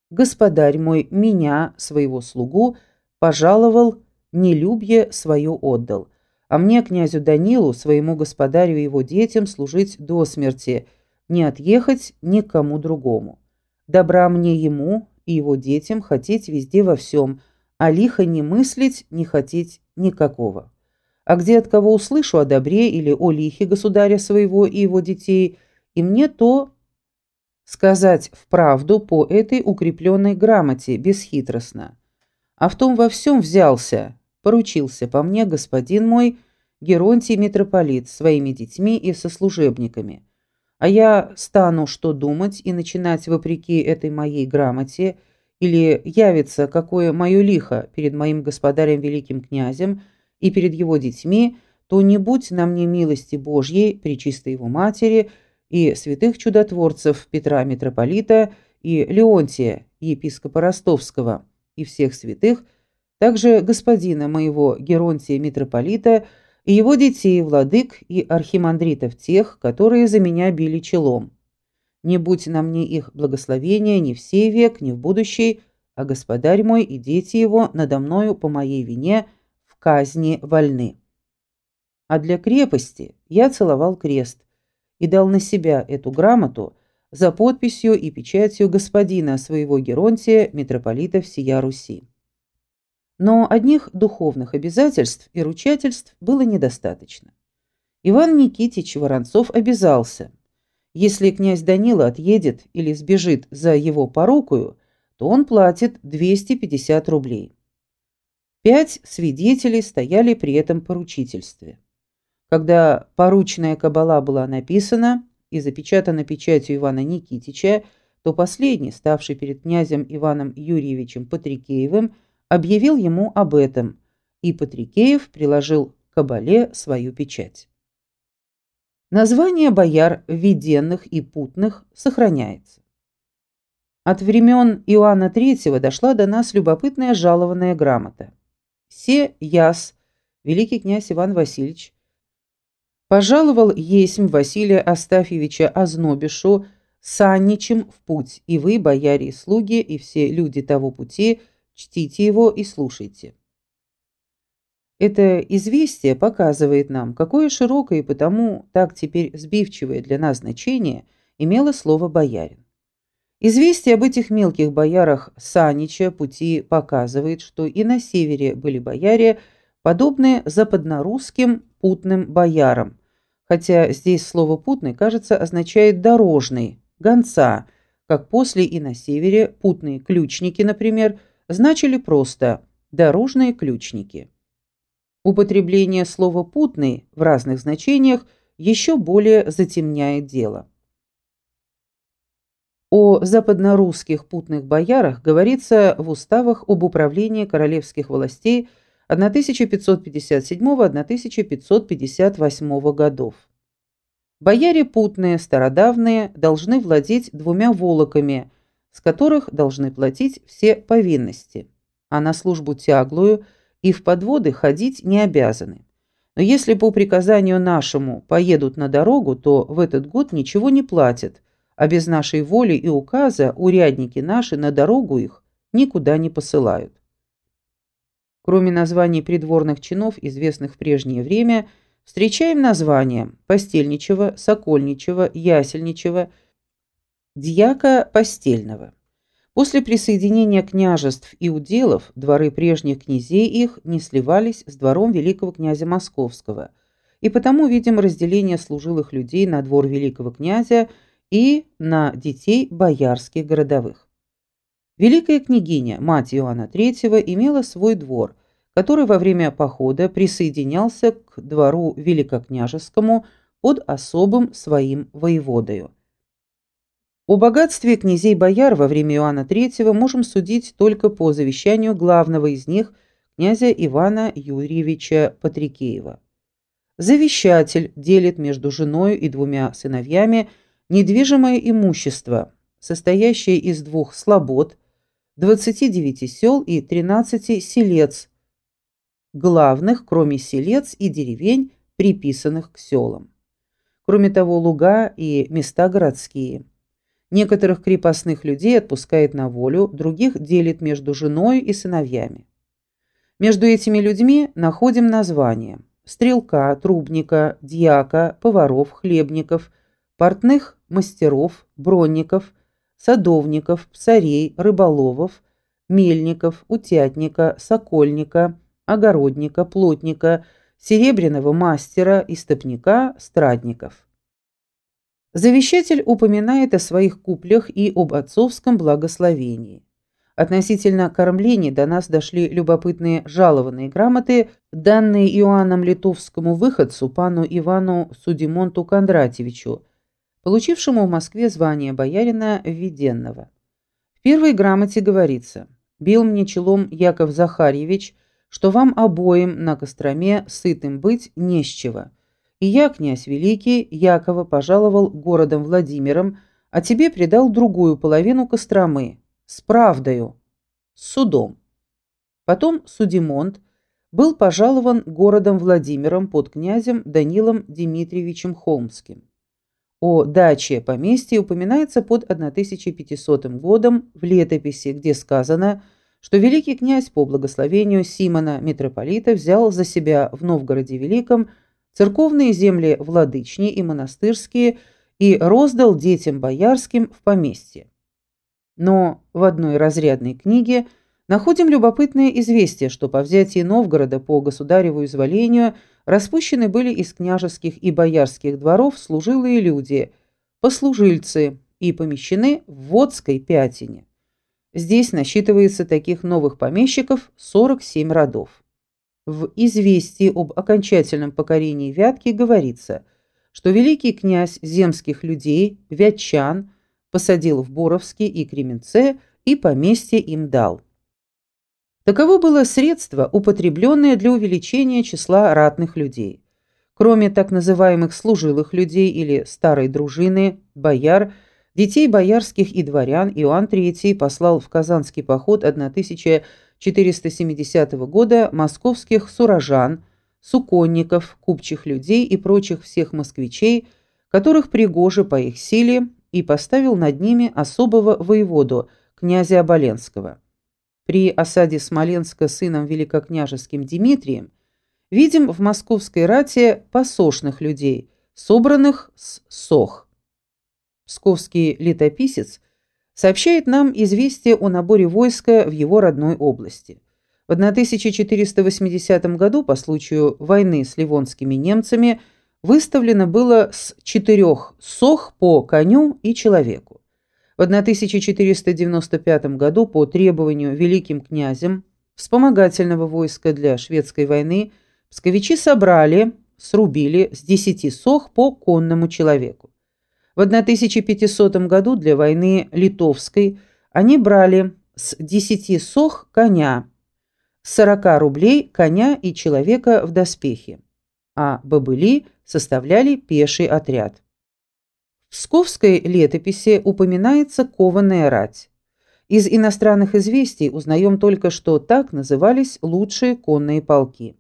Господарь мой меня, своего слугу, пожаловал, нелюбье свое отдал, а мне, князю Данилу, своему господарю и его детям, служить до смерти, не отъехать ни к кому другому. Добра мне ему и его детям хотеть везде во всем, а лихо не мыслить, не хотеть никакого. А где от кого услышу о добре или о лихе государя своего и его детей, и мне то сказать вправду по этой укрепленной грамоте бесхитростно. А в том во всем взялся, поручился по мне господин мой Геронтий митрополит своими детьми и сослужебниками. А я стану что думать и начинать вопреки этой моей грамоте, или явится какое мое лихо перед моим господарем великим князем и перед его детьми, то не будь на мне милости Божьей, пречистой его матери и святых чудотворцев Петра митрополита и Леонтия, епископа Ростовского, и всех святых, также господина моего Геронтия митрополита и его детей, владык и архимандритов тех, которые за меня били челом. Не будь на мне их благословения ни в сей век, ни в будущий, а господарь мой и дети его надо мною по моей вине в казни вольны. А для крепости я целовал крест и дал на себя эту грамоту за подписью и печатью господина своего Геронтия, митрополита всея Руси. Но одних духовных обязательств и ручательств было недостаточно. Иван Никитич Воронцов обязался: если князь Данила отъедет или сбежит за его порукою, то он платит 250 рублей. 5 свидетелей стояли при этом поручительстве. Когда поручная кабала была написана и запечатана печатью Ивана Никитича, то последний, ставший перед князем Иваном Юрьевичем Патрикеевым, объявил ему об этом, и Патрикеев приложил к кабале свою печать. Название бояр виденных и путных сохраняется. От времен Иоанна III дошла до нас любопытная жалованная грамота. Се яс, великий князь Иван Васильевич, пожаловал есмь Василия Астафьевича Ознобишу санничем в путь, и вы, бояре и слуги, и все люди того пути, чтите его и слушайте. Это известие показывает нам, какое широкое и потому так теперь сбивчивое для нас значение имело слово «боярин». Известие об этих мелких боярах Санича пути показывает, что и на севере были бояре, подобные западнорусским путным боярам, хотя здесь слово «путный», кажется, означает «дорожный», «гонца», как после и на севере путные ключники, например, значили просто «дорожные ключники». Употребление слова «путный» в разных значениях еще более затемняет дело. О западнорусских путных боярах говорится в уставах об управлении королевских властей 1557-1558 годов. Бояре путные, стародавные, должны владеть 2 волоками, с которых должны платить все повинности, а на службу тяглую и в подводы ходить не обязаны. Но если по приказанию нашему поедут на дорогу, то в этот год ничего не платят, а без нашей воли и указа урядники наши на дорогу их никуда не посылают. Кроме названий придворных чинов, известных в прежнее время, встречаем названия постельничего, сокольничего, ясельничего, дьяка постельного. После присоединения княжеств и уделов дворы прежних князей их не сливались с двором великого князя Московского, и потому видим разделение служилых людей на двор великого князя и на детей боярских городовых. Великая княгиня, мать Иоанна III, имела свой двор, который во время похода присоединялся к двору великокняжескому под особым своим воеводою. О богатстве князей-бояр во время Иоанна III можем судить только по завещанию главного из них, князя Ивана Юрьевича Патрикеева. Завещатель делит между женою и 2 сыновьями недвижимое имущество, состоящее из 2 слобод, 29 сел и 13 селец, главных, кроме селец и деревень, приписанных к селам. Кроме того, луга и места городские. Некоторых крепостных людей отпускает на волю, других делит между женой и сыновьями. Между этими людьми находим названия: стрелка, трубника, дьяка, поваров, хлебников, портных, мастеров, бронников, садовников, псарей, рыболовов, мельников, утятника, сокольника, огородника, плотника, серебряного мастера, истопника, страдников. Завещатель упоминает о своих куплях и об отцовском благословении. Относительно кормлений до нас дошли любопытные жалованные грамоты, данные Иоанном Литовскому выходцу, пану Ивану Судимонту Кондратьевичу, получившему в Москве звание боярина введенного. В первой грамоте говорится: «Бил мне челом Яков Захарьевич, что вам обоим на Костроме сытым быть не с чего. И я, князь великий, Якова пожаловал городом Владимиром, а тебе предал другую половину Костромы, с правдою, с судом». Потом Судимонт был пожалован городом Владимиром под князем Данилом Дмитриевичем Холмским. О даче поместья упоминается под 1500 годом в летописи, где сказано, что великий князь по благословению Симона митрополита взял за себя в Новгороде Великом церковные земли владычни и монастырские и роздал детям боярским в поместье. Но в одной разрядной книге находим любопытное известие, что по взятии Новгорода по государеву изволению распущены были из княжеских и боярских дворов служилые люди, послужильцы, и помещены в Водской Пятине. Здесь насчитывается таких новых помещиков 47 родов. В известии об окончательном покорении Вятки говорится, что великий князь земских людей, вятчан, посадил в Боровске и Кременце и поместье им дал. Таково было средство, употребленное для увеличения числа ратных людей. Кроме так называемых служилых людей или старой дружины, бояр, детей боярских и дворян, Иоанн III послал в Казанский поход 1470 года московских сурожан, суконников, купчих людей и прочих всех москвичей, которых пригоже по их силе, и поставил над ними особого воеводу, князя Оболенского. При осаде Смоленска сыном великокняжеским Дмитрием видим в московской рате посошных людей, собранных с сох. Псковский летописец сообщает нам известие о наборе войска в его родной области. В 1480 году по случаю войны с ливонскими немцами выставлено было с 4 сох по коню и человеку. В 1495 году по требованию великим князем вспомогательного войска для шведской войны псковичи срубили с 10 сох по конному человеку. В 1500 году для войны литовской они брали с 10 сох коня, с 40 рублей коня и человека в доспехе, а бобыли составляли пеший отряд. В псковской летописи упоминается кованная рать. Из иностранных известий узнаем только, что так назывались лучшие конные полки.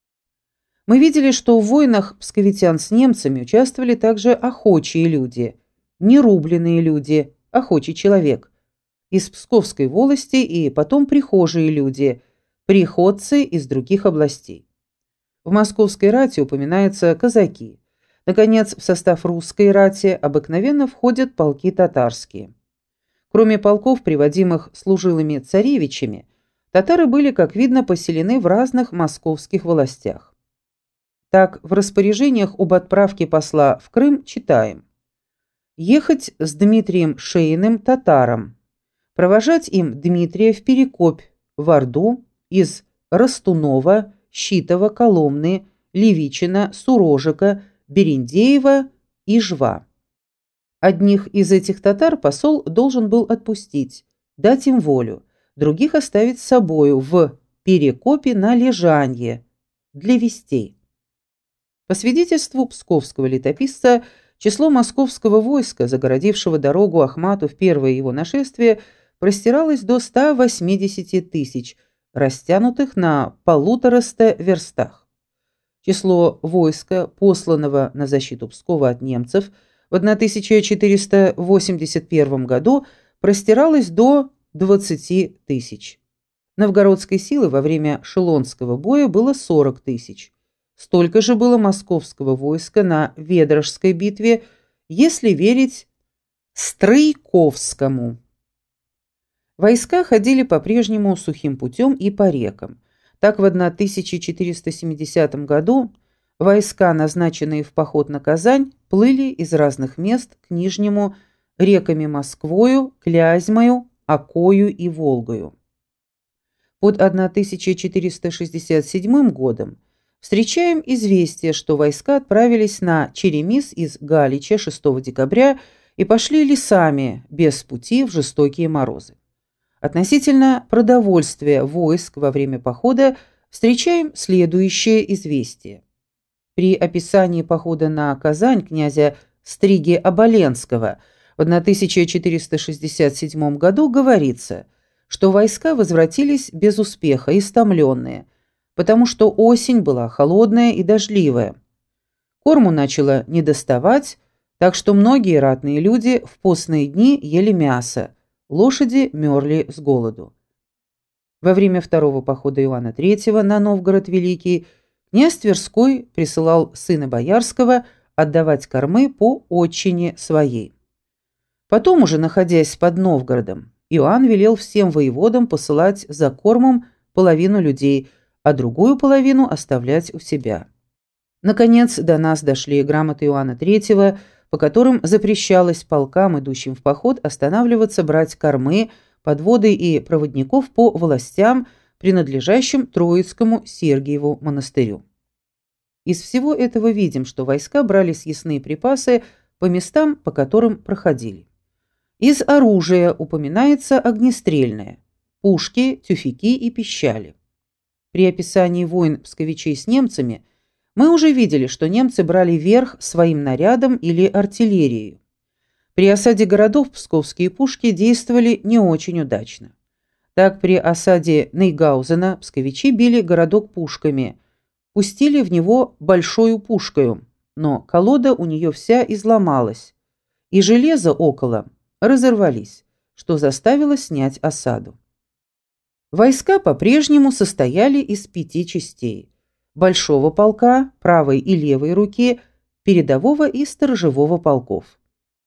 Мы видели, что в войнах псковитян с немцами участвовали также охочие люди, нерубленные люди, охочий человек, из Псковской волости и потом прихожие люди, приходцы из других областей. В московской рати упоминаются казаки. Наконец, в состав русской рати обыкновенно входят полки татарские. Кроме полков, приводимых служилыми царевичами, татары были, как видно, поселены в разных московских властях. Так, в распоряжениях об отправке посла в Крым читаем: ехать с Дмитрием Шейным татарам, провожать им Дмитрия в Перекопь, в Орду, из Ростунова, Щитова, Коломны, Левичина, Сурожика, Берендеева и Жва. Одних из этих татар посол должен был отпустить, дать им волю, других оставить с собою в Перекопе на лежанье для вестей. По свидетельству псковского летописца, число московского войска, загородившего дорогу Ахмату в первое его нашествие, простиралось до 180 тысяч, растянутых на 1,5 верстах. Число войска, посланного на защиту Пскова от немцев, в 1481 году простиралось до 20 тысяч. Новгородской силы во время Шелонского боя было 40 тысяч. Столько же было московского войска на Ведрожской битве, если верить Стройковскому. Войска ходили по-прежнему сухим путем и по рекам. Так в 1470 году войска, назначенные в поход на Казань, плыли из разных мест к Нижнему реками Москвою, Клязьмою, Окою и Волгою. Под 1467 годом встречаем известие, что войска отправились на Черемис из Галича 6 декабря и пошли лесами без пути в жестокие морозы. Относительно продовольствия войск во время похода встречаем следующее известие. При описании похода на Казань князя Стриги-Оболенского в 1467 году говорится, что войска возвратились без успеха, истомленные, потому что осень была холодная и дождливая. Корму начало недоставать, так что многие ратные люди в постные дни ели мясо, лошади мерли с голоду. Во время второго похода Иоанна III на Новгород Великий князь Тверской присылал сына Боярского отдавать кормы по отчине своей. Потом, уже находясь под Новгородом, Иоанн велел всем воеводам посылать за кормом половину людей, а другую половину оставлять у себя. Наконец, до нас дошли грамоты Иоанна III, по которым запрещалось полкам, идущим в поход, останавливаться, брать кормы, подводы и проводников по властям, принадлежащим Троицкому Сергиеву монастырю. Из всего этого видим, что войска брали съестные припасы по местам, по которым проходили. Из оружия упоминается огнестрельное, пушки, тюфяки и пищали. При описании войн псковичей с немцами мы уже видели, что немцы брали верх своим нарядом или артиллерией. При осаде городов псковские пушки действовали не очень удачно. Так, при осаде Нейгаузена псковичи били городок пушками, пустили в него большую пушкою, но колода у нее вся изломалась, и железо около разорвались, что заставило снять осаду. Войска по-прежнему состояли из 5 частей: большого полка, правой и левой руки, передового и сторожевого полков.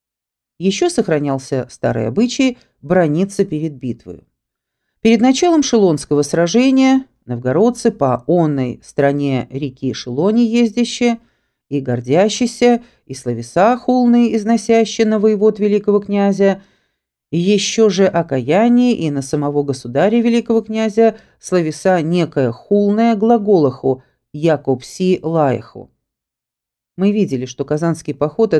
Еще сохранялся старый обычай браниться перед битвой. Перед началом Шелонского сражения новгородцы по онной стороне реки Шелони ездящие и гордящиеся, и словеса хулные износящие на воевод великого князя, и еще же окаяние и на самого государя великого князя словеса некое хулное глаголоху Якобси лаеху. Мы видели, что Казанский поход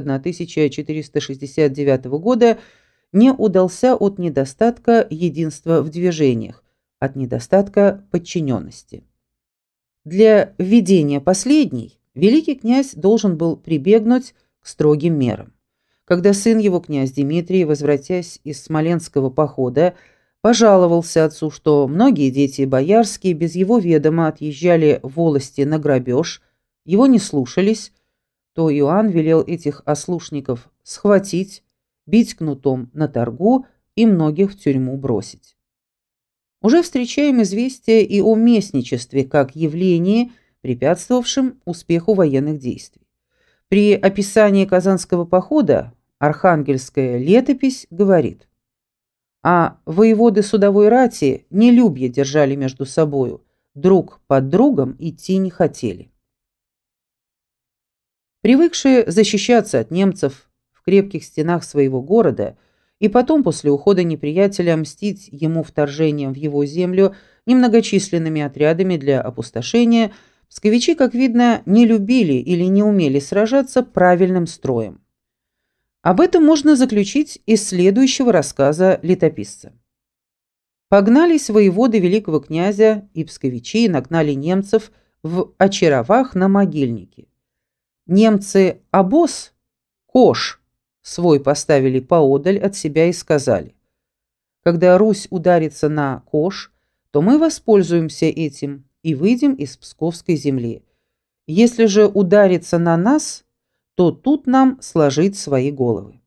1469 года не удался от недостатка единства в движениях, от недостатка подчиненности. Для введения последней великий князь должен был прибегнуть к строгим мерам. Когда сын его, князь Дмитрий, возвратясь из Смоленского похода, пожаловался отцу, что многие дети боярские без его ведома отъезжали в волости на грабеж, его не слушались, то Иоанн велел этих ослушников схватить, бить кнутом на торгу и многих в тюрьму бросить. Уже встречаем известия и о местничестве как явлении, препятствовавшем успеху военных действий. При описании Казанского похода Архангельская летопись говорит: «А воеводы судовой рати нелюбье держали между собою, друг под другом идти не хотели». Привыкшие защищаться от немцев в крепких стенах своего города и потом после ухода неприятеля мстить ему вторжением в его землю немногочисленными отрядами для опустошения, псковичи, как видно, не любили или не умели сражаться правильным строем. Об этом можно заключить из следующего рассказа летописца. Погнались воеводы великого князя и псковичи и нагнали немцев в Очаровах на Могильнике. Немцы обоз, кош, свой поставили поодаль от себя и сказали: «Когда Русь ударится на кош, то мы воспользуемся этим и выйдем из псковской земли. Если же ударится на нас, что тут нам сложить свои головы.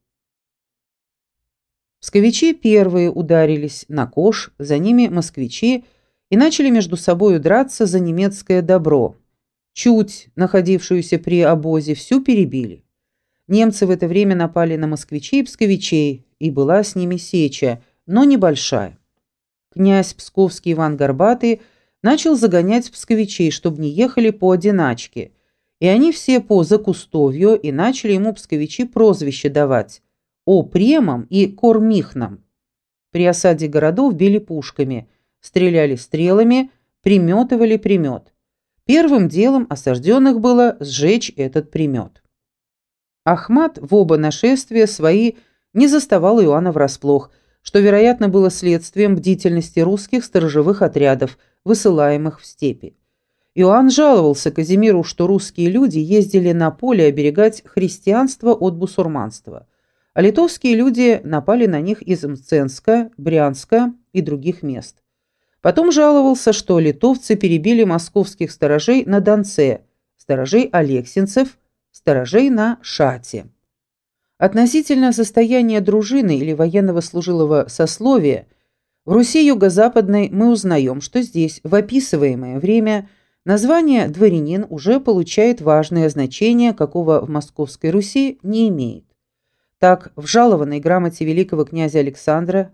Псковичи первые ударились на кош, за ними москвичи и начали между собою драться за немецкое добро. Чуть, находившуюся при обозе, всю перебили. Немцы в это время напали на москвичей и псковичей, и была с ними сеча, но небольшая. Князь Псковский Иван Горбатый начал загонять псковичей, чтобы не ехали поодиначке, и они все по закустовью, и начали ему псковичи прозвище давать Опремом и Кормихном. При осаде городов били пушками, стреляли стрелами, приметывали примет. Первым делом осажденных было сжечь этот примет. Ахмат в оба нашествия свои не заставал Иоанна врасплох, что, вероятно, было следствием бдительности русских сторожевых отрядов, высылаемых в степи. Иоанн жаловался Казимиру, что русские люди ездили на поле оберегать христианство от бусурманства, а литовские люди напали на них из Мценска, Брянска и других мест. Потом жаловался, что литовцы перебили московских сторожей на Донце, сторожей алексинцев, сторожей на Шате. Относительно состояния дружины или военного служилого сословия в Руси юго-западной мы узнаем, что здесь, в описываемое время, название «дворянин» уже получает важное значение, какого в Московской Руси не имеет. Так, в жалованной грамоте великого князя Александра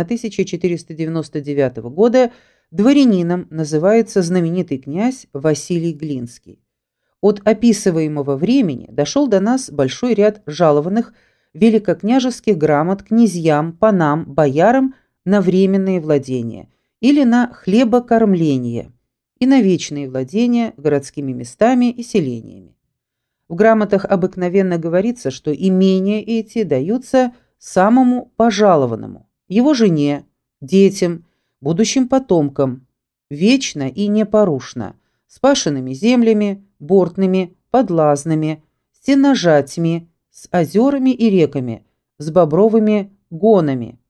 1499 года дворянином называется знаменитый князь Василий Глинский. От описываемого времени дошел до нас большой ряд жалованных великокняжеских грамот князьям, панам, боярам на временные владения или на хлебокормление и на вечные владения городскими местами и селениями. В грамотах обыкновенно говорится, что имения эти даются самому пожалованному, его жене, детям, будущим потомкам, вечно и непорушно, с пашенными землями, бортными, подлазными, с сеножатьми, с озерами и реками, с бобровыми гонами,